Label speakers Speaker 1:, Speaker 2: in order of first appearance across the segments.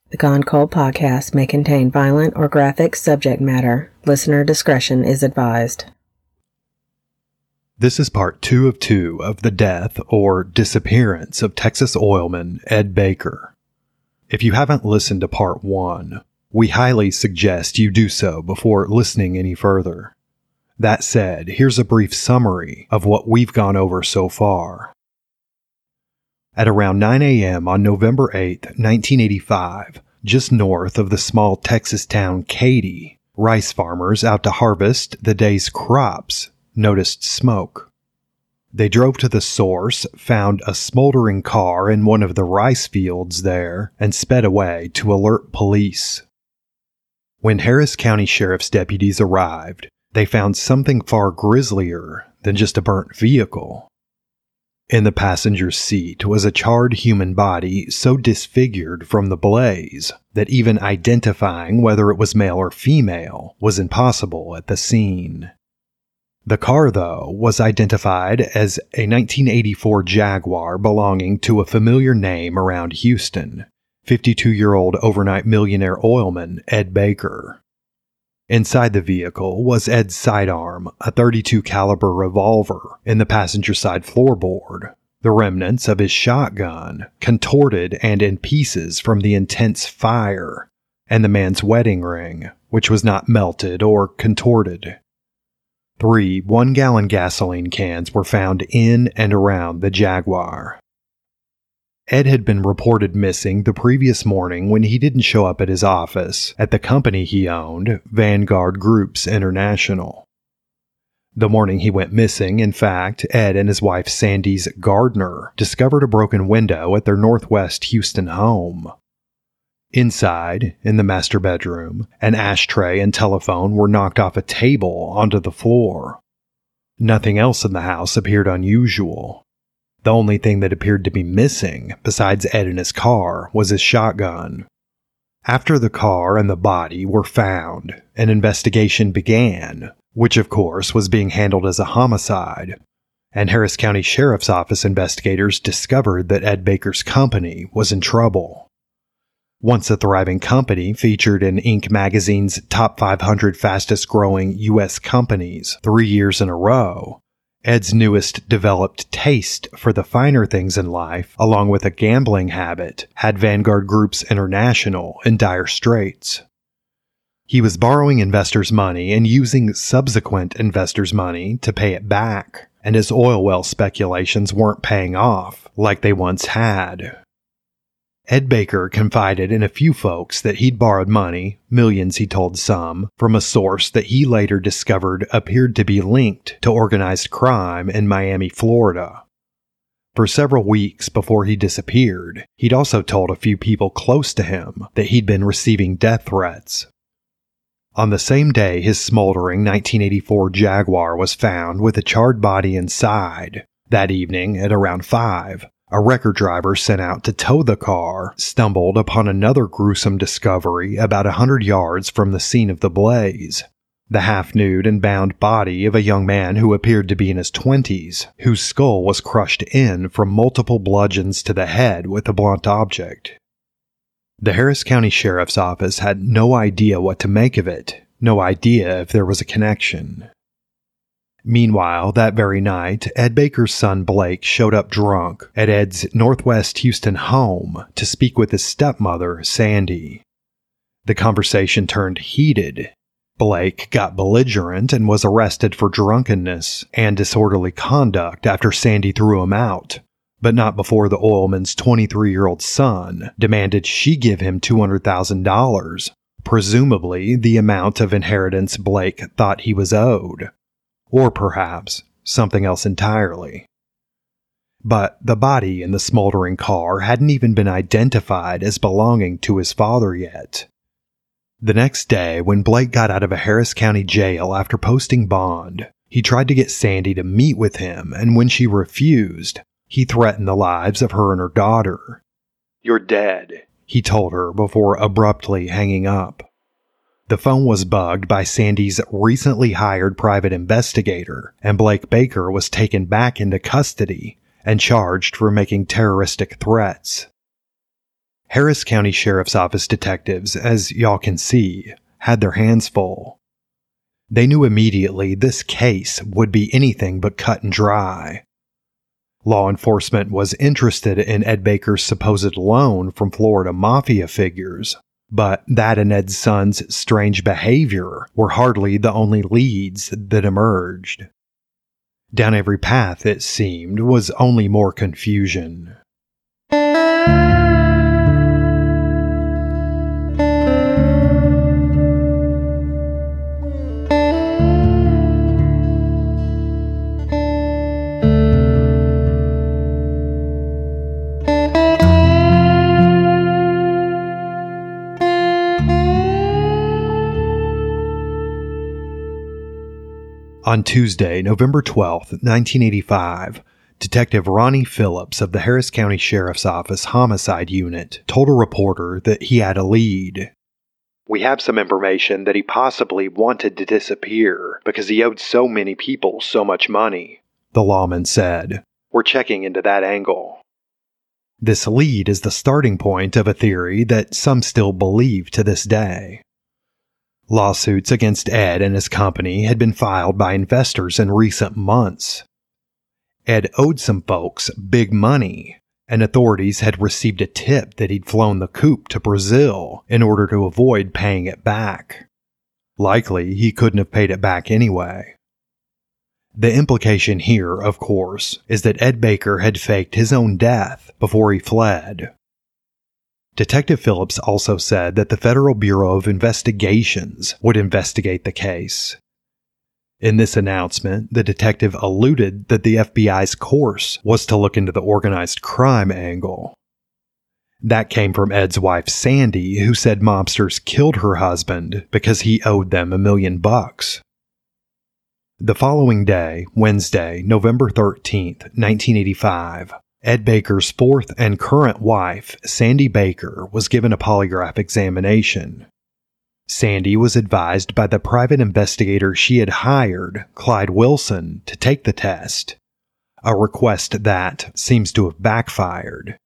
Speaker 1: The Gone Cold podcast may contain violent or graphic subject matter. Listener discretion is advised.
Speaker 2: This is part 2 of 2 of the death or disappearance of Texas oilman Ed Baker. If you haven't listened to part 1, we highly suggest you do so before listening any further. That said, here's a brief summary of what we've gone over so far. At around 9 a.m. on November 8, 1985, just north of the small Texas town Katy, rice farmers out to harvest the day's crops noticed smoke. They drove to the source, found a smoldering car in one of the rice fields there, and sped away to alert police. When Harris County Sheriff's deputies arrived, they found something far grislier than just a burnt vehicle. In the passenger seat was a charred human body so disfigured from the blaze that even identifying whether it was male or female was impossible at the scene. The car, though, was identified as a 1984 Jaguar belonging to a familiar name around Houston, 52-year-old overnight millionaire oilman Ed Baker. Inside the vehicle was Ed's sidearm, a .32 caliber revolver in the passenger side floorboard, the remnants of his shotgun, contorted and in pieces from the intense fire, and the man's wedding ring, which was not melted or contorted. 3 one-gallon gasoline cans were found in and around the Jaguar. Ed had been reported missing the previous morning when he didn't show up at his office at the company he owned, Vanguard Groups International. The morning he went missing, in fact, Ed and his wife Sandy's gardener discovered a broken window at their northwest Houston home. Inside, in the master bedroom, an ashtray and telephone were knocked off a table onto the floor. Nothing else in the house appeared unusual. The only thing that appeared to be missing, besides Ed and his car, was his shotgun. After the car and the body were found, an investigation began, which of course was being handled as a homicide, and Harris County Sheriff's Office investigators discovered that Ed Baker's company was in trouble. Once a thriving company featured in Inc. magazine's top 500 fastest growing U.S. companies 3 years in a row, Ed's newest developed taste for the finer things in life, along with a gambling habit, had Vanguard Groups International in dire straits. He was borrowing investors' money and using subsequent investors' money to pay it back, and his oil well speculations weren't paying off like they once had. Ed Baker confided in a few folks that he'd borrowed money, millions he told some, from a source that he later discovered appeared to be linked to organized crime in Miami, Florida. For several weeks before he disappeared, he'd also told a few people close to him that he'd been receiving death threats. On the same day his smoldering 1984 Jaguar was found with a charred body inside, that evening at around 5, a wrecker driver sent out to tow the car stumbled upon another gruesome discovery about 100 yards from the scene of the blaze. The half-nude and bound body of a young man who appeared to be in his 20s, whose skull was crushed in from multiple bludgeons to the head with a blunt object. The Harris County Sheriff's Office had no idea what to make of it, no idea if there was a connection. Meanwhile, that very night, Ed Baker's son Blake showed up drunk at Ed's northwest Houston home to speak with his stepmother, Sandy. The conversation turned heated. Blake got belligerent and was arrested for drunkenness and disorderly conduct after Sandy threw him out, but not before the oilman's 23-year-old son demanded she give him $200,000, presumably the amount of inheritance Blake thought he was owed. Or perhaps something else entirely. But the body in the smoldering car hadn't even been identified as belonging to his father yet. The next day, when Blake got out of a Harris County jail after posting bond, he tried to get Sandy to meet with him, and when she refused, he threatened the lives of her and her daughter. "You're dead," he told her before abruptly hanging up. The phone was bugged by Sandy's recently hired private investigator, and Blake Baker was taken back into custody and charged for making terroristic threats. Harris County Sheriff's Office detectives, as y'all can see, had their hands full. They knew immediately this case would be anything but cut and dry. Law enforcement was interested in Ed Baker's supposed loan from Florida mafia figures, but that and Ed's son's strange behavior were hardly the only leads that emerged. Down every path, it seemed, was only more confusion. On Tuesday, November 12, 1985, Detective Ronnie Phillips of the Harris County Sheriff's Office Homicide Unit told a reporter that he had a lead. "We have some information that he possibly wanted to disappear because he owed so many people so much money," the lawman said. "We're checking into that angle." This lead is the starting point of a theory that some still believe to this day. Lawsuits against Ed and his company had been filed by investors in recent months. Ed owed some folks big money, and authorities had received a tip that he'd flown the coop to Brazil in order to avoid paying it back. Likely, he couldn't have paid it back anyway. The implication here, of course, is that Ed Baker had faked his own death before he fled. Detective Phillips also said that the Federal Bureau of Investigations would investigate the case. In this announcement, the detective alluded that the FBI's course was to look into the organized crime angle. That came from Ed's wife Sandy, who said mobsters killed her husband because he owed them $1 million. The following day, Wednesday, November 13th, 1985, Ed Baker's fourth and current wife, Sandy Baker, was given a polygraph examination. Sandy was advised by the private investigator she had hired, Clyde Wilson, to take the test, a request that seems to have backfired.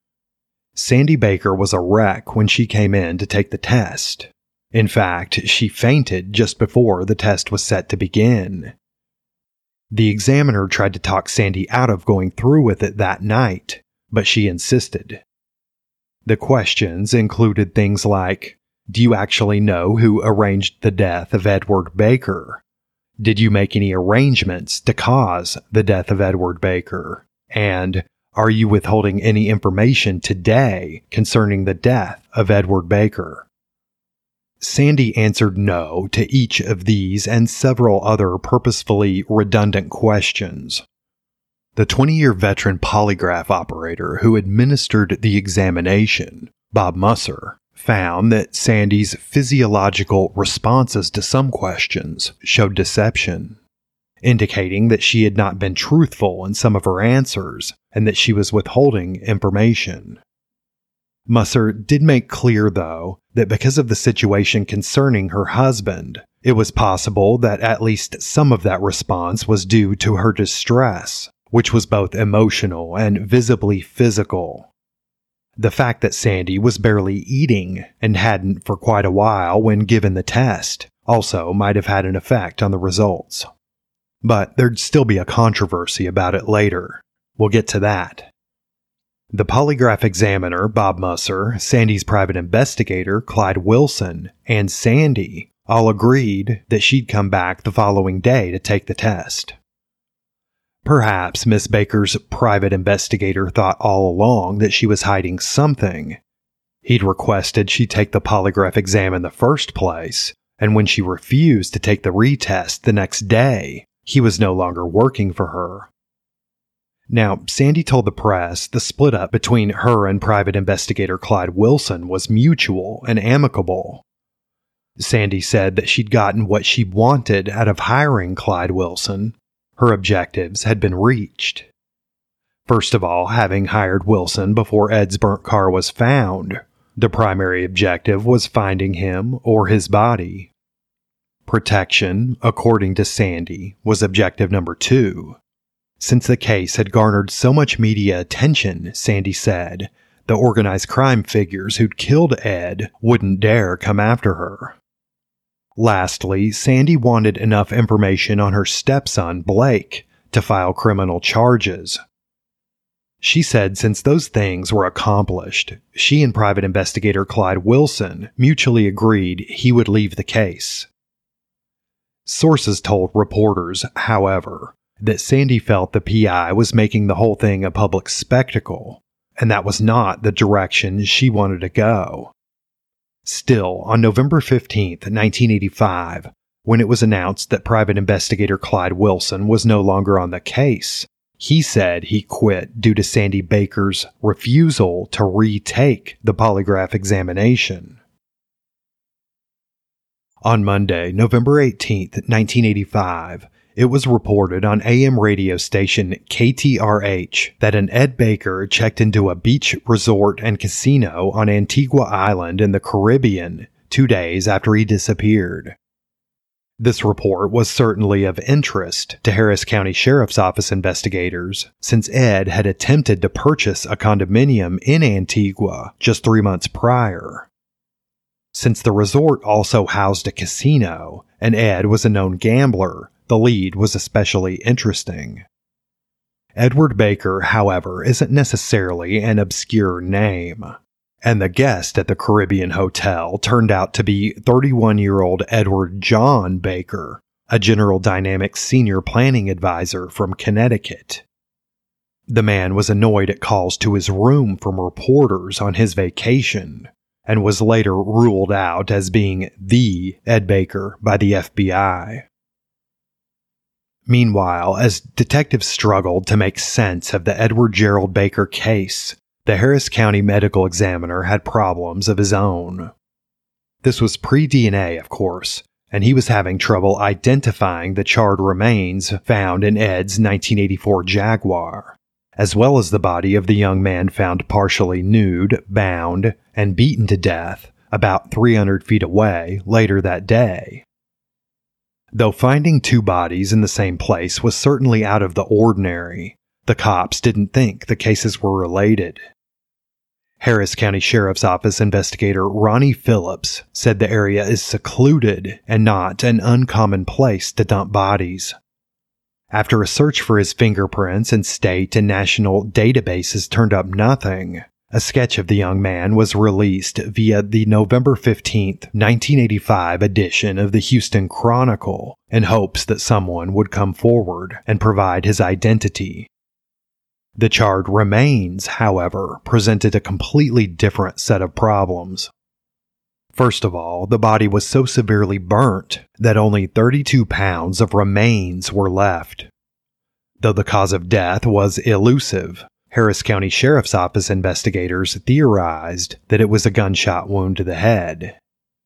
Speaker 2: Sandy Baker was a wreck when she came in to take the test. In fact, she fainted just before the test was set to begin. The examiner tried to talk Sandy out of going through with it that night, but she insisted. The questions included things like, do you actually know who arranged the death of Edward Baker? Did you make any arrangements to cause the death of Edward Baker? And are you withholding any information today concerning the death of Edward Baker? Sandy answered no to each of these and several other purposefully redundant questions. The 20-year veteran polygraph operator who administered the examination, Bob Musser, found that Sandy's physiological responses to some questions showed deception, indicating that she had not been truthful in some of her answers and that she was withholding information. Musser did make clear, though, that because of the situation concerning her husband, it was possible that at least some of that response was due to her distress, which was both emotional and visibly physical. The fact that Sandy was barely eating and hadn't for quite a while when given the test also might have had an effect on the results. But there'd still be a controversy about it later. We'll get to that. The polygraph examiner, Bob Musser, Sandy's private investigator, Clyde Wilson, and Sandy all agreed that she'd come back the following day to take the test. Perhaps Miss Baker's private investigator thought all along that she was hiding something. He'd requested she take the polygraph exam in the first place, and when she refused to take the retest the next day, he was no longer working for her. Now, Sandy told the press the split up between her and private investigator Clyde Wilson was mutual and amicable. Sandy said that she'd gotten what she wanted out of hiring Clyde Wilson. Her objectives had been reached. First of all, having hired Wilson before Ed's burnt car was found, the primary objective was finding him or his body. Protection, according to Sandy, was objective number 2. Since the case had garnered so much media attention, Sandy said, the organized crime figures who'd killed Ed wouldn't dare come after her. Lastly, Sandy wanted enough information on her stepson, Blake, to file criminal charges. She said since those things were accomplished, she and private investigator Clyde Wilson mutually agreed he would leave the case. Sources told reporters, however, that Sandy felt the PI was making the whole thing a public spectacle, and that was not the direction she wanted to go. Still, on November 15, 1985, when it was announced that private investigator Clyde Wilson was no longer on the case, he said he quit due to Sandy Baker's refusal to retake the polygraph examination. On Monday, November 18, 1985, it was reported on AM radio station KTRH that an Ed Baker checked into a beach resort and casino on Antigua Island in the Caribbean 2 days after he disappeared. This report was certainly of interest to Harris County Sheriff's Office investigators, since Ed had attempted to purchase a condominium in Antigua just 3 months prior. Since the resort also housed a casino, and Ed was a known gambler, the lead was especially interesting. Edward Baker, however, isn't necessarily an obscure name, and the guest at the Caribbean Hotel turned out to be 31-year-old Edward John Baker, a General Dynamics senior planning advisor from Connecticut. The man was annoyed at calls to his room from reporters on his vacation, and was later ruled out as being the Ed Baker by the FBI. Meanwhile, as detectives struggled to make sense of the Edward Gerald Baker case, the Harris County medical examiner had problems of his own. This was pre-DNA, of course, and he was having trouble identifying the charred remains found in Ed's 1984 Jaguar, as well as the body of the young man found partially nude, bound, and beaten to death about 300 feet away later that day. Though finding 2 bodies in the same place was certainly out of the ordinary, the cops didn't think the cases were related. Harris County Sheriff's Office investigator Ronnie Phillips said the area is secluded and not an uncommon place to dump bodies. After a search for his fingerprints in state and national databases turned up nothing, a sketch of the young man was released via the November 15, 1985 edition of the Houston Chronicle in hopes that someone would come forward and provide his identity. The charred remains, however, presented a completely different set of problems. First of all, the body was so severely burnt that only 32 pounds of remains were left. Though the cause of death was elusive, Harris County Sheriff's Office investigators theorized that it was a gunshot wound to the head.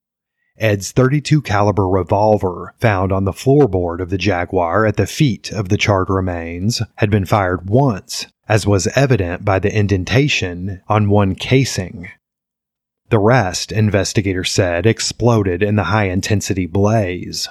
Speaker 2: Ed's .32 caliber revolver, found on the floorboard of the Jaguar at the feet of the charred remains, had been fired once, as was evident by the indentation on one casing. The rest, investigators said, exploded in the high-intensity blaze.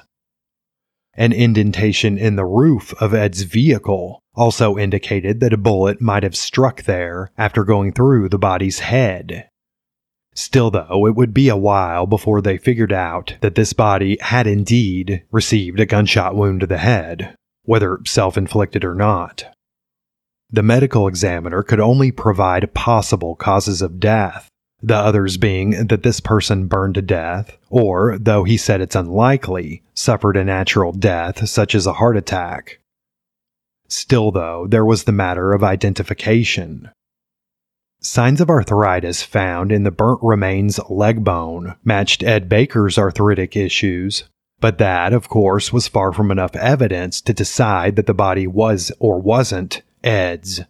Speaker 2: An indentation in the roof of Ed's vehicle also indicated that a bullet might have struck there after going through the body's head. Still, though, it would be a while before they figured out that this body had indeed received a gunshot wound to the head, whether self-inflicted or not. The medical examiner could only provide possible causes of death, the others being that this person burned to death, or, though he said it's unlikely, suffered a natural death such as a heart attack. Still, though, there was the matter of identification. Signs of arthritis found in the burnt remains leg bone matched Ed Baker's arthritic issues, but that, of course, was far from enough evidence to decide that the body was or wasn't Ed's.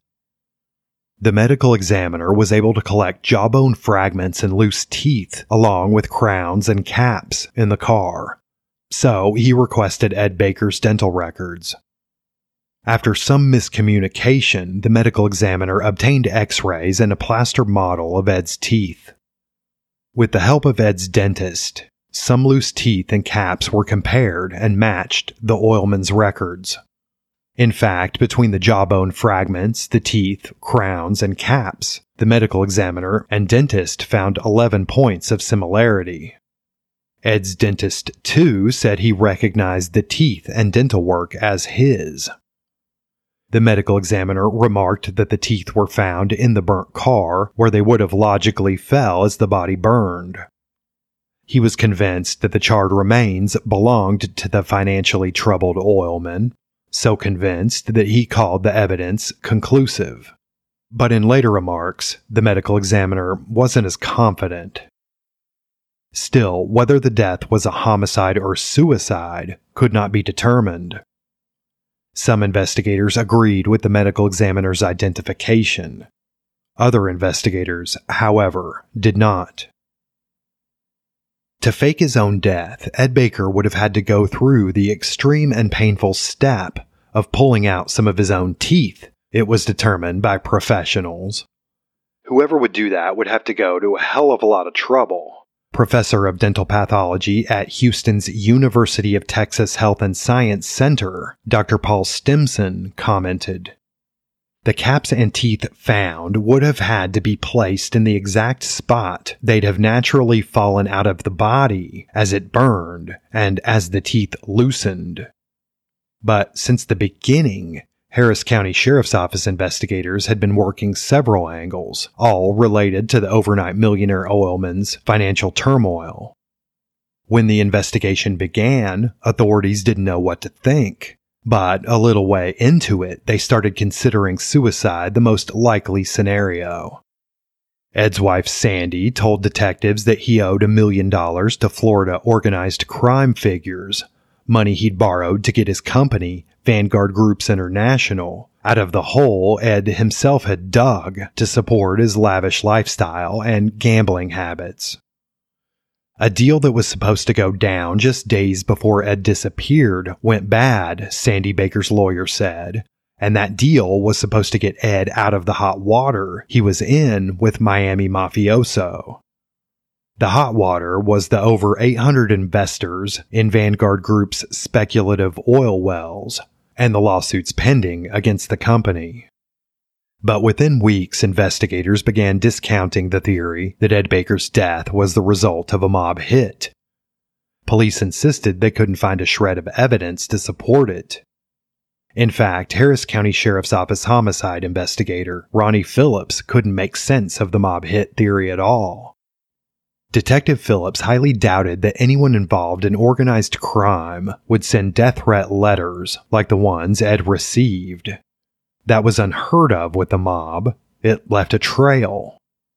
Speaker 2: The medical examiner was able to collect jawbone fragments and loose teeth along with crowns and caps in the car, so he requested Ed Baker's dental records. After some miscommunication, the medical examiner obtained x-rays and a plaster model of Ed's teeth. With the help of Ed's dentist, some loose teeth and caps were compared and matched the oilman's records. In fact, between the jawbone fragments, the teeth, crowns, and caps, the medical examiner and dentist found 11 points of similarity. Ed's dentist, too, said he recognized the teeth and dental work as his. The medical examiner remarked that the teeth were found in the burnt car, where they would have logically fell as the body burned. He was convinced that the charred remains belonged to the financially troubled oilman, so convinced that he called the evidence conclusive. But in later remarks, the medical examiner wasn't as confident. Still, whether the death was a homicide or suicide could not be determined. Some investigators agreed with the medical examiner's identification. Other investigators, however, did not. To fake his own death, Ed Baker would have had to go through the extreme and painful step of pulling out some of his own teeth, it was determined by professionals. Whoever would do that would have to go to a hell of a lot of trouble. Professor of dental pathology at Houston's University of Texas Health and Science Center, Dr. Paul Stimson, commented, "The caps and teeth found would have had to be placed in the exact spot they'd have naturally fallen out of the body as it burned and as the teeth loosened. But since the beginning, Harris County Sheriff's Office investigators had been working several angles, all related to the overnight millionaire oilman's financial turmoil. When the investigation began, authorities didn't know what to think. But a little way into it, they started considering suicide the most likely scenario. Ed's wife, Sandy, told detectives that he owed $1 million to Florida organized crime figures, money he'd borrowed to get his company, Vanguard Groups International, out of the hole Ed himself had dug to support his lavish lifestyle and gambling habits. A deal that was supposed to go down just days before Ed disappeared went bad, Sandy Baker's lawyer said, and that deal was supposed to get Ed out of the hot water he was in with Miami Mafioso. The hot water was the over 800 investors in Vanguard Group's speculative oil wells and the lawsuits pending against the company. But within weeks, investigators began discounting the theory that Ed Baker's death was the result of a mob hit. Police insisted they couldn't find a shred of evidence to support it. In fact, Harris County Sheriff's Office homicide investigator Ronnie Phillips couldn't make sense of the mob hit theory at all. Detective Phillips highly doubted that anyone involved in organized crime would send death threat letters like the ones Ed received. That was unheard of with the mob. It left a trail.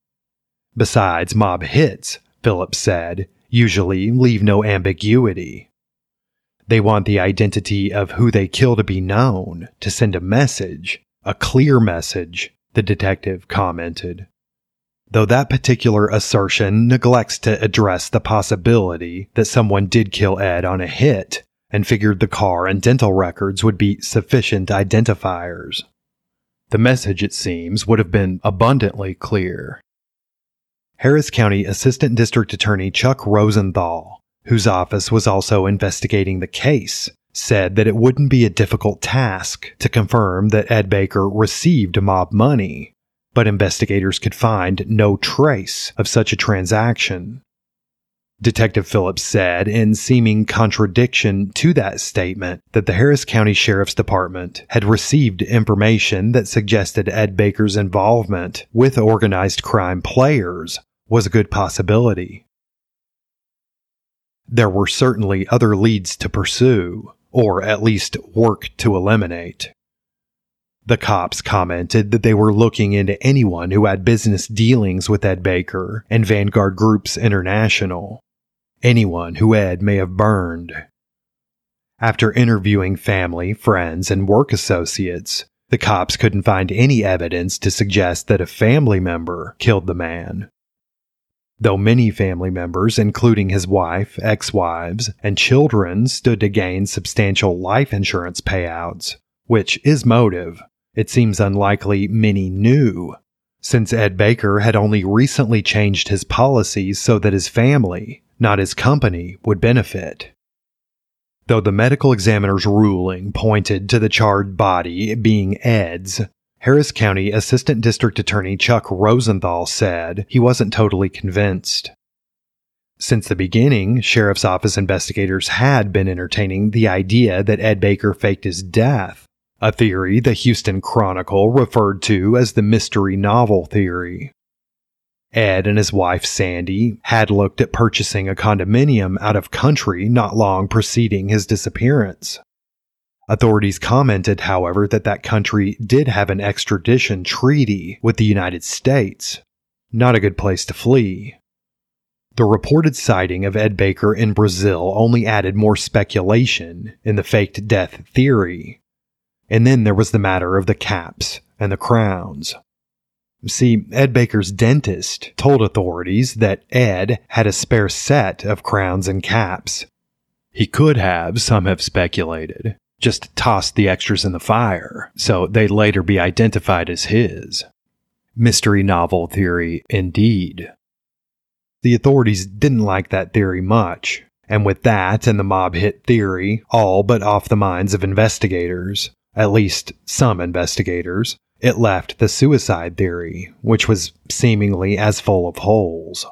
Speaker 2: Besides, mob hits, Phillips said, usually leave no ambiguity. They want the identity of who they kill to be known, to send a message, a clear message, the detective commented. Though that particular assertion neglects to address the possibility that someone did kill Ed on a hit and figured the car and dental records would be sufficient identifiers. The message, it seems, would have been abundantly clear. Harris County Assistant District Attorney Chuck Rosenthal, whose office was also investigating the case, said that it wouldn't be a difficult task to confirm that Ed Baker received mob money, but investigators could find no trace of such a transaction. Detective Phillips said, in seeming contradiction to that statement, that the Harris County Sheriff's Department had received information that suggested Ed Baker's involvement with organized crime players was a good possibility. There were certainly other leads to pursue, or at least work to eliminate. The cops commented that they were looking into anyone who had business dealings with Ed Baker and Vanguard Groups International. Anyone who Ed may have burned. After interviewing family, friends, and work associates, the cops couldn't find any evidence to suggest that a family member killed the man. Though many family members, including his wife, ex-wives, and children, stood to gain substantial life insurance payouts, which is motive, it seems unlikely many knew, since Ed Baker had only recently changed his policies so that his family, not his company, would benefit. Though the medical examiner's ruling pointed to the charred body being Ed's, Harris County Assistant District Attorney Chuck Rosenthal said he wasn't totally convinced. Since the beginning, Sheriff's Office investigators had been entertaining the idea that Ed Baker faked his death, a theory the Houston Chronicle referred to as the mystery novel theory. Ed and his wife Sandy had looked at purchasing a condominium out of country not long preceding his disappearance. Authorities commented, however, that that country did have an extradition treaty with the United States. Not a good place to flee. The reported sighting of Ed Baker in Brazil only added more speculation in the faked death theory. And then there was the matter of the caps and the crowns. See, Ed Baker's dentist told authorities that Ed had a spare set of crowns and caps. He could have, some have speculated, just tossed the extras in the fire, so they'd later be identified as his. Mystery novel theory, indeed. The authorities didn't like that theory much, and with that and the mob hit theory all but off the minds of investigators, at least some investigators, it left the suicide theory, which was seemingly as full of holes.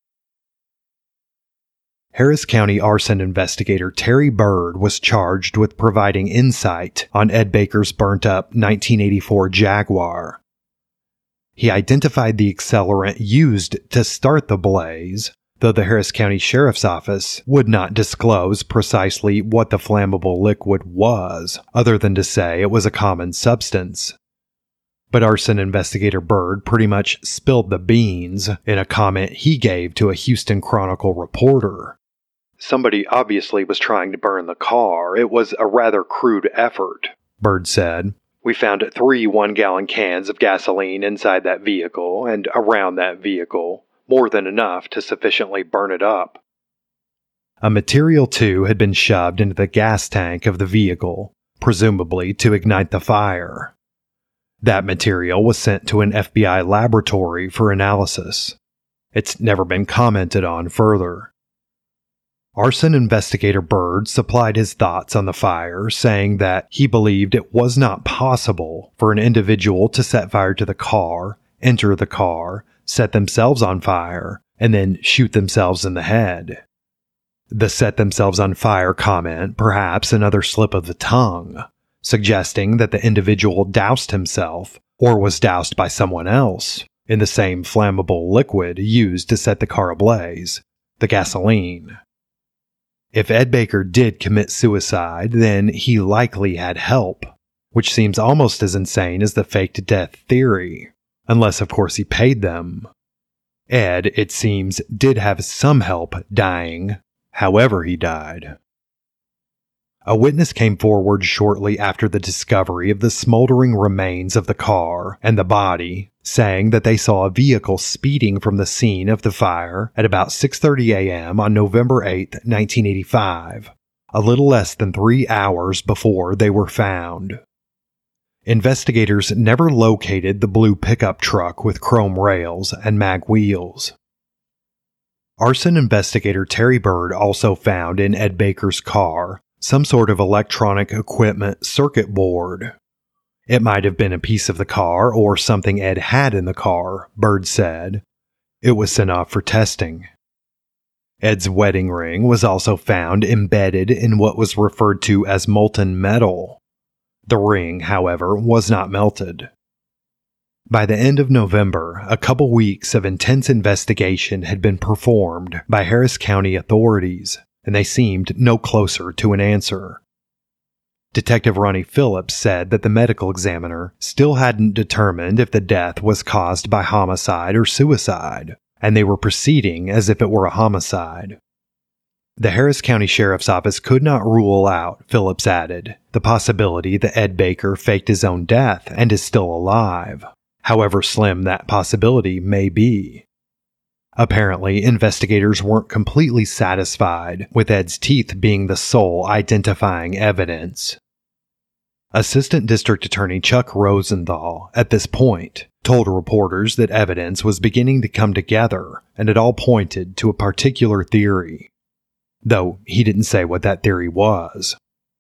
Speaker 2: Harris County arson investigator Terry Bird was charged with providing insight on Ed Baker's burnt-up 1984 Jaguar. He identified the accelerant used to start the blaze, though the Harris County Sheriff's Office would not disclose precisely what the flammable liquid was, other than to say it was a common substance. But arson investigator Bird pretty much spilled the beans in a comment he gave to a Houston Chronicle reporter. "Somebody obviously was trying to burn the car. It was a rather crude effort," Bird said. "We found 3 one-gallon cans of gasoline inside that vehicle and around that vehicle, more than enough to sufficiently burn it up." A material too had been shoved into the gas tank of the vehicle, presumably to ignite the fire. That material was sent to an FBI laboratory for analysis. It's never been commented on further. Arson investigator Bird supplied his thoughts on the fire, saying that he believed it was not possible for an individual to set fire to the car, enter the car, set themselves on fire, and then shoot themselves in the head. The set themselves on fire comment, perhaps another slip of the tongue, suggesting that the individual doused himself, or was doused by someone else, in the same flammable liquid used to set the car ablaze, the gasoline. If Ed Baker did commit suicide, then he likely had help, which seems almost as insane as the faked death theory, unless of course he paid them. Ed, it seems, did have some help dying, however he died. A witness came forward shortly after the discovery of the smoldering remains of the car and the body, saying that they saw a vehicle speeding from the scene of the fire at about 6:30 a.m. on November 8, 1985, a little less than 3 hours before they were found. Investigators never located the blue pickup truck with chrome rails and mag wheels. Arson investigator Terry Bird also found in Ed Baker's car some sort of electronic equipment circuit board. It might have been a piece of the car or something Ed had in the car, Bird said. It was sent off for testing. Ed's wedding ring was also found embedded in what was referred to as molten metal. The ring, however, was not melted. By the end of November, a couple weeks of intense investigation had been performed by Harris County authorities, and they seemed no closer to an answer. Detective Ronnie Phillips said that the medical examiner still hadn't determined if the death was caused by homicide or suicide, and they were proceeding as if it were a homicide. The Harris County Sheriff's Office could not rule out, Phillips added, the possibility that Ed Baker faked his own death and is still alive, however slim that possibility may be. Apparently, investigators weren't completely satisfied with Ed's teeth being the sole identifying evidence. Assistant District Attorney Chuck Rosenthal, at this point, told reporters that evidence was beginning to come together and it all pointed to a particular theory. though he didn't say what that theory was.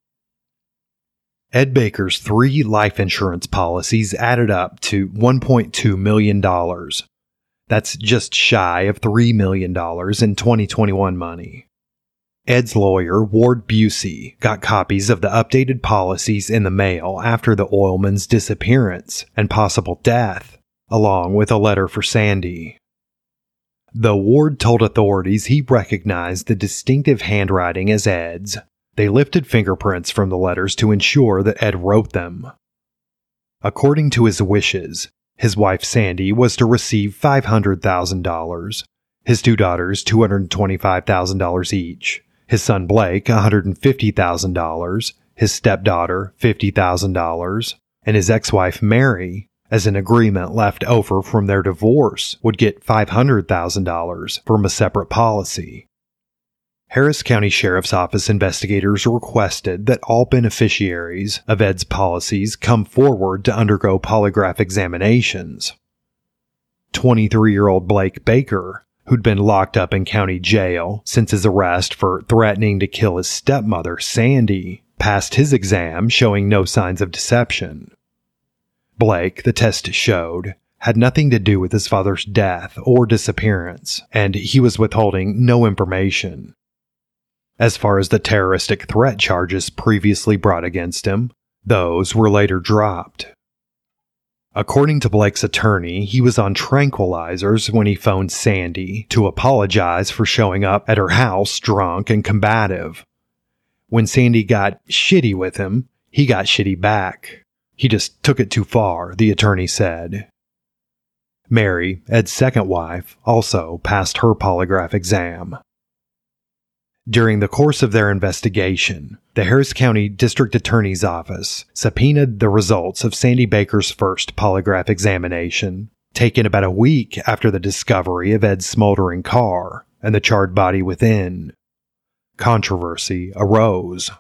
Speaker 2: Ed Baker's 3 life insurance policies added up to $1.2 million. That's just shy of $3 million in 2021 money. Ed's lawyer, Ward Busey, got copies of the updated policies in the mail after the oilman's disappearance and possible death, along with a letter for Sandy. Though Ward told authorities he recognized the distinctive handwriting as Ed's, they lifted fingerprints from the letters to ensure that Ed wrote them. According to his wishes, his wife Sandy was to receive $500,000, his 2 daughters $225,000 each, his son Blake $150,000, his stepdaughter $50,000, and his ex-wife Mary, as an agreement left over from their divorce, would get $500,000 from a separate policy. Harris County Sheriff's Office investigators requested that all beneficiaries of Ed's policies come forward to undergo polygraph examinations. 23-year-old Blake Baker, who'd been locked up in county jail since his arrest for threatening to kill his stepmother, Sandy, passed his exam showing no signs of deception. Blake, the test showed, had nothing to do with his father's death or disappearance, and he was withholding no information. As far as the terroristic threat charges previously brought against him, those were later dropped. According to Blake's attorney, he was on tranquilizers when he phoned Sandy to apologize for showing up at her house drunk and combative. When Sandy got shitty with him, he got shitty back. He just took it too far, the attorney said. Mary, Ed's second wife, also passed her polygraph exam. During the course of their investigation, the Harris County District Attorney's Office subpoenaed the results of Sandy Baker's first polygraph examination, taken about a week after the discovery of Ed's smoldering car and the charred body within. Controversy arose.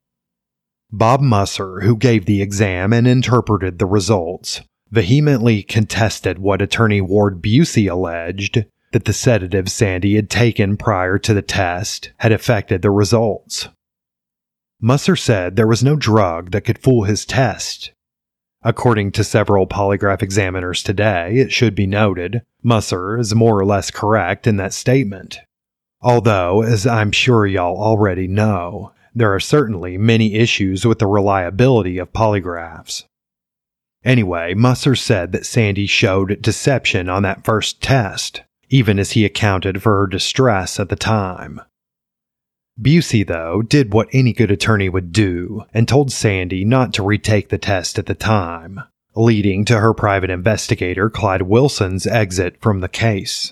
Speaker 2: Bob Musser, who gave the exam and interpreted the results, vehemently contested what attorney Ward Busey alleged, that the sedative Sandy had taken prior to the test had affected the results. Musser said there was no drug that could fool his test. According to several polygraph examiners today, it should be noted, Musser is more or less correct in that statement. Although, as I'm sure y'all already know, there are certainly many issues with the reliability of polygraphs. Anyway, Musser said that Sandy showed deception on that first test, even as he accounted for her distress at the time. Busey, though, did what any good attorney would do and told Sandy not to retake the test at the time, leading to her private investigator Clyde Wilson's exit from the case.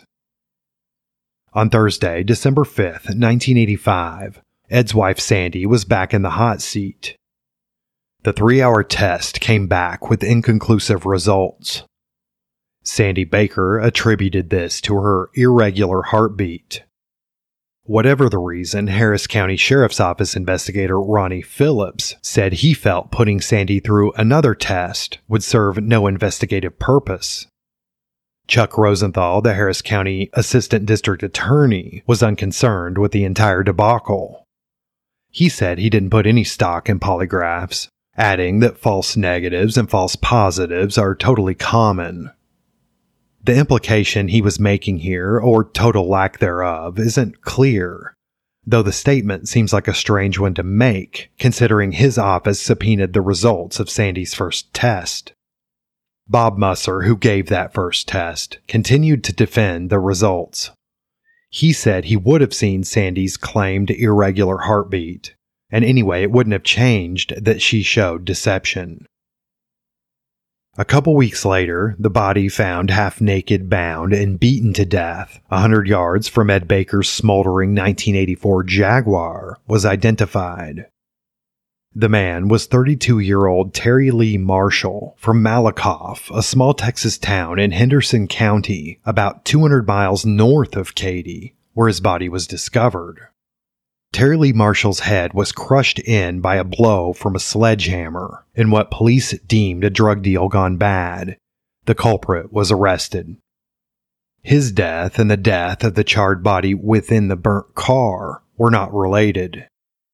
Speaker 2: On Thursday, December 5th, 1985, Ed's wife Sandy was back in the hot seat. The 3-hour test came back with inconclusive results. Sandy Baker attributed this to her irregular heartbeat. Whatever the reason, Harris County Sheriff's Office investigator Ronnie Phillips said he felt putting Sandy through another test would serve no investigative purpose. Chuck Rosenthal, the Harris County Assistant District Attorney, was unconcerned with the entire debacle. He said he didn't put any stock in polygraphs, adding that false negatives and false positives are totally common. The implication he was making here, or total lack thereof, isn't clear, though the statement seems like a strange one to make, considering his office subpoenaed the results of Sandy's first test. Bob Musser, who gave that first test, continued to defend the results. He said he would have seen Sandy's claimed irregular heartbeat, and anyway, it wouldn't have changed that she showed deception. A couple weeks later, the body found half-naked, bound, and beaten to death 100 yards from Ed Baker's smoldering 1984 Jaguar was identified. The man was 32-year-old Terry Lee Marshall from Malakoff, a small Texas town in Henderson County, about 200 miles north of Katy, where his body was discovered. Terry Lee Marshall's head was crushed in by a blow from a sledgehammer in what police deemed a drug deal gone bad. The culprit was arrested. His death and the death of the charred body within the burnt car were not related.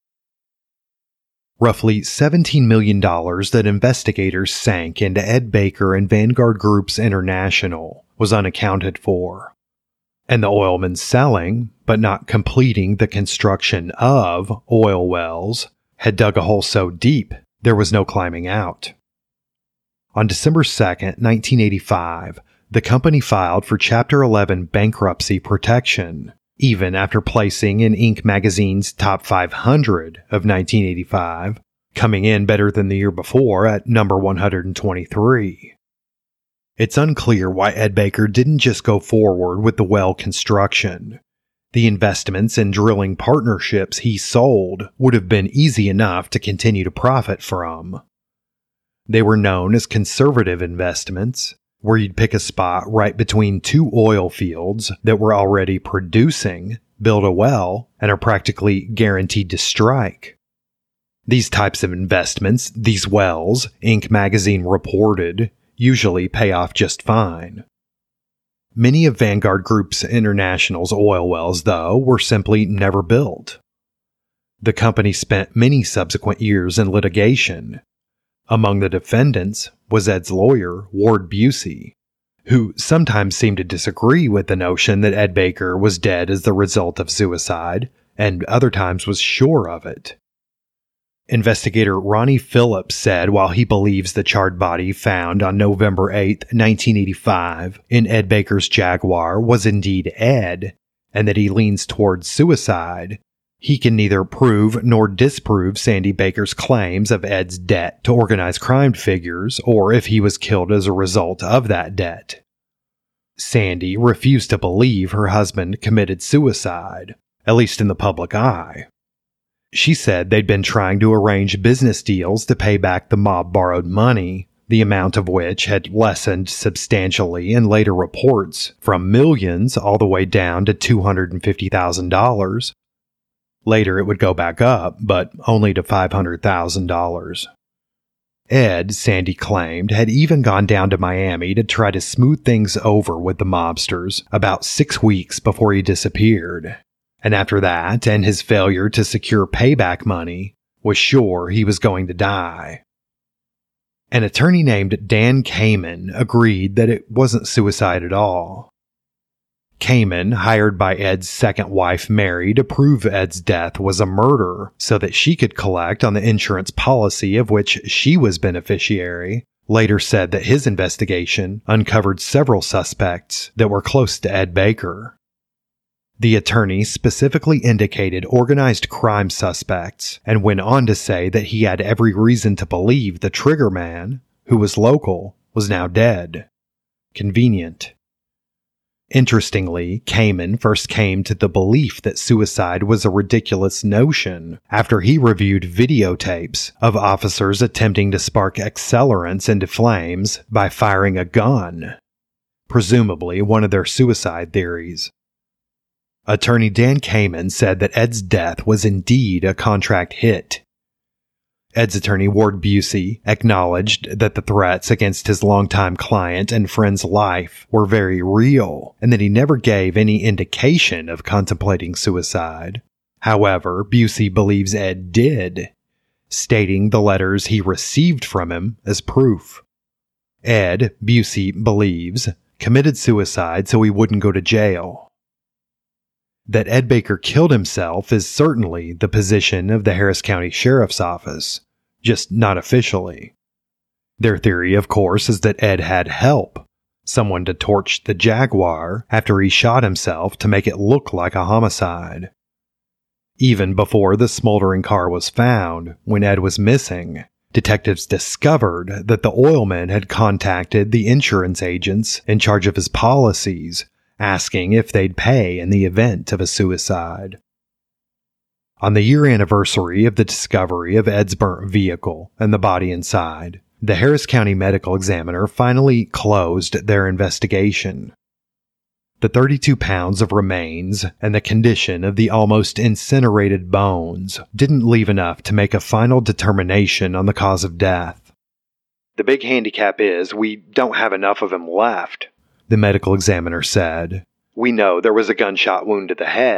Speaker 2: Roughly $17 million that investigators sank into Ed Baker and Vanguard Groups International was unaccounted for. And the oilmen selling, but not completing the construction of, oil wells had dug a hole so deep there was no climbing out. On December 2, 1985, the company filed for Chapter 11 bankruptcy protection, even after placing in Inc. magazine's top 500 of 1985, coming in better than the year before at number 123. It's unclear why Ed Baker didn't just go forward with the well construction. The investments and drilling partnerships he sold would have been easy enough to continue to profit from. They were known as conservative investments, where you'd pick a spot right between two oil fields that were already producing, build a well, and are practically guaranteed to strike. These types of investments, these wells, Inc. magazine reported, usually pay off just fine. Many of Vanguard Groups International's oil wells, though, were simply never built. The company spent many subsequent years in litigation. Among the defendants was Ed's lawyer, Ward Busey, who sometimes seemed to disagree with the notion that Ed Baker was dead as the result of suicide, and other times was sure of it. Investigator Ronnie Phillips said while he believes the charred body found on November 8, 1985, in Ed Baker's Jaguar was indeed Ed, and that he leans towards suicide, he can neither prove nor disprove Sandy Baker's claims of Ed's debt to organized crime figures or if he was killed as a result of that debt. Sandy refused to believe her husband committed suicide, at least in the public eye. She said they'd been trying to arrange business deals to pay back the mob borrowed money, the amount of which had lessened substantially in later reports from millions all the way down to $250,000. Later it would go back up, but only to $500,000. Ed, Sandy claimed, had even gone down to Miami to try to smooth things over with the mobsters about 6 weeks before he disappeared. And after that, and his failure to secure payback money, was sure he was going to die. An attorney named Dan Kamen agreed that it wasn't suicide at all. Kamen, hired by Ed's second wife Mary to prove Ed's death was a murder so that she could collect on the insurance policy of which she was beneficiary, later said that his investigation uncovered several suspects that were close to Ed Baker. The attorney specifically indicated organized crime suspects and went on to say that he had every reason to believe the trigger man, who was local, was now dead. Convenient. Interestingly, Kamen first came to the belief that suicide was a ridiculous notion after he reviewed videotapes of officers attempting to spark accelerants into flames by firing a gun, presumably one of their suicide theories. Attorney Dan Kamen said that Ed's death was indeed a contract hit. Ed's attorney, Ward Busey, acknowledged that the threats against his longtime client and friend's life were very real, and that he never gave any indication of contemplating suicide. However, Busey believes Ed did, stating the letters he received from him as proof. Ed, Busey believes, committed suicide so he wouldn't go to jail. That Ed Baker killed himself is certainly the position of the Harris County Sheriff's Office, just not officially. Their theory, of course, is that Ed had help, someone to torch the Jaguar after he shot himself to make it look like a homicide. Even before the smoldering car was found, when Ed was missing, detectives discovered that the oilman had contacted the insurance agents in charge of his policies, asking if they'd pay in the event of a suicide. On the year anniversary of the discovery of Ed's burnt vehicle and the body inside, the Harris County Medical Examiner finally closed their investigation. The 32 pounds of remains and the condition of the almost incinerated bones didn't leave enough to make a final determination on the cause of death. "The big handicap is we don't have enough of him left," the medical examiner said. "We know there was a gunshot wound to the head,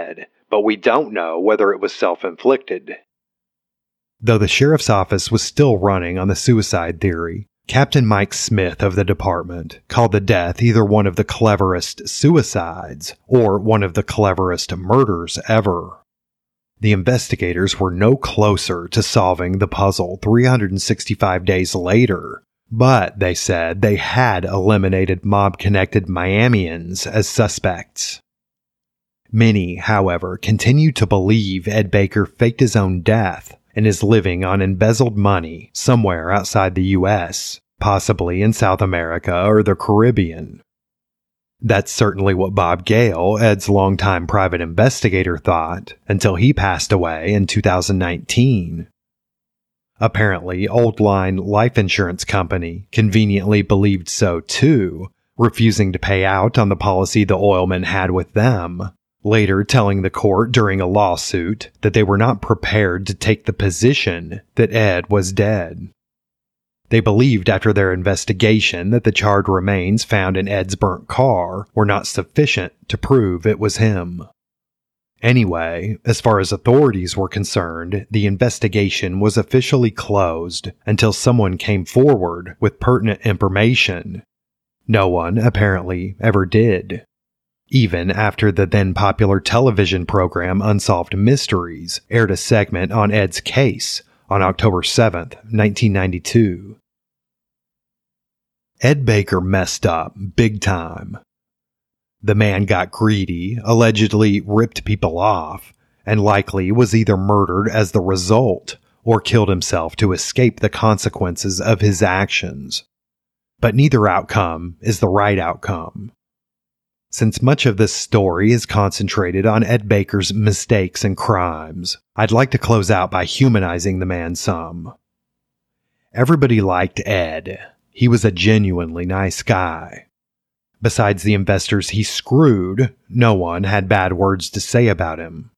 Speaker 2: but we don't know whether it was self-inflicted. Though the sheriff's office was still running on the suicide theory, Captain Mike Smith of the department called the death either one of the cleverest suicides or one of the cleverest murders ever. The investigators were no closer to solving the puzzle 365 days later, but they said they had eliminated mob-connected Miamians as suspects. Many, however, continue to believe Ed Baker faked his own death and is living on embezzled money somewhere outside the U.S., possibly in South America or the Caribbean. That's certainly what Bob Gale, Ed's longtime private investigator, thought until he passed away in 2019. Apparently, Old Line Life Insurance Company conveniently believed so too, refusing to pay out on the policy the oilman had with them, later telling the court during a lawsuit that they were not prepared to take the position that Ed was dead. They believed after their investigation that the charred remains found in Ed's burnt car were not sufficient to prove it was him. Anyway, as far as authorities were concerned, the investigation was officially closed until someone came forward with pertinent information. No one, apparently, ever did. Even after the then popular television program Unsolved Mysteries aired a segment on Ed's case on October 7th, 1992. Ed Baker messed up big time. The man got greedy, allegedly ripped people off, and likely was either murdered as the result or killed himself to escape the consequences of his actions. But neither outcome is the right outcome. Since much of this story is concentrated on Ed Baker's mistakes and crimes, I'd like to close out by humanizing the man some. Everybody liked Ed. He was a genuinely nice guy. Besides the investors he screwed, no one had bad words to say about him.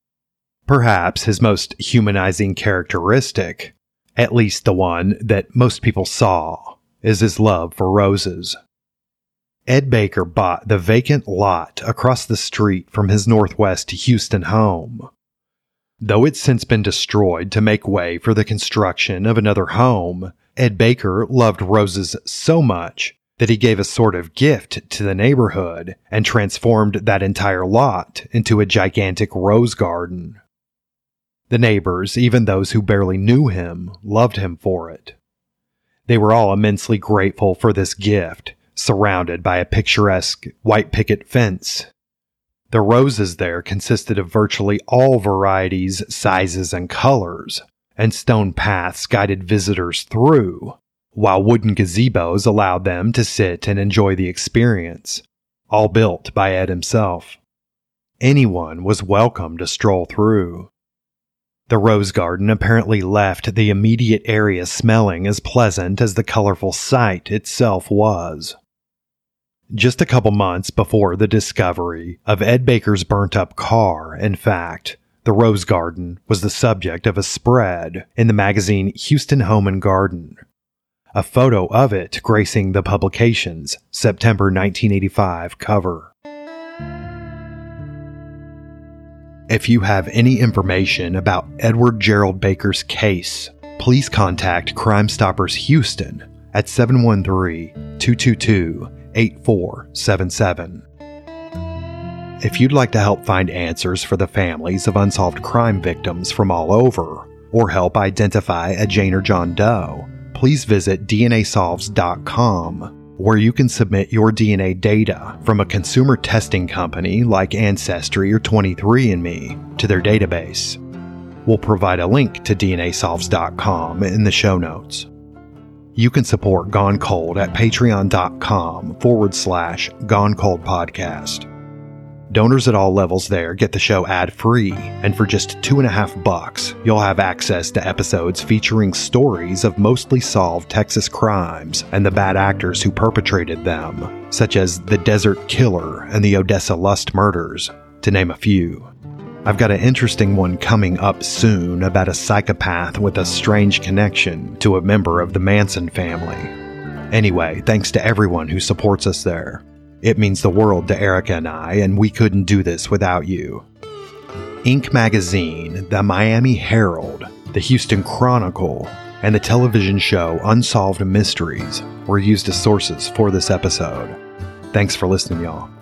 Speaker 2: Perhaps his most humanizing characteristic, at least the one that most people saw, is his love for roses. Ed Baker bought the vacant lot across the street from his Northwest Houston home. Though it's since been destroyed to make way for the construction of another home, Ed Baker loved roses so much that he gave a sort of gift to the neighborhood and transformed that entire lot into a gigantic rose garden. The neighbors, even those who barely knew him, loved him for it. They were all immensely grateful for this gift, surrounded by a picturesque white picket fence. The roses there consisted of virtually all varieties, sizes, and colors, and stone paths guided visitors through, while wooden gazebos allowed them to sit and enjoy the experience, all built by Ed himself. Anyone was welcome to stroll through. The rose garden apparently left the immediate area smelling as pleasant as the colorful site itself was. Just a couple months before the discovery of Ed Baker's burnt-up car, in fact, the rose garden was the subject of a spread in the magazine Houston Home and Garden. A photo of it gracing the publication's September 1985 cover. If you have any information about Edward Gerald Baker's case, please contact Crime Stoppers Houston at 713-222-8477. If you'd like to help find answers for the families of unsolved crime victims from all over, or help identify a Jane or John Doe, please visit DNAsolves.com, where you can submit your DNA data from a consumer testing company like Ancestry or 23andMe to their database. We'll provide a link to DNAsolves.com in the show notes. You can support Gone Cold at patreon.com/Gone Cold Podcast. Donors at all levels there get the show ad-free, and for just $2.50, you'll have access to episodes featuring stories of mostly solved Texas crimes and the bad actors who perpetrated them, such as the Desert Killer and the Odessa Lust murders, to name a few. I've got an interesting one coming up soon about a psychopath with a strange connection to a member of the Manson family. Anyway, thanks to everyone who supports us there. It means the world to Erica and I, and we couldn't do this without you. Inc. magazine, the Miami Herald, the Houston Chronicle, and the television show Unsolved Mysteries were used as sources for this episode. Thanks for listening, y'all.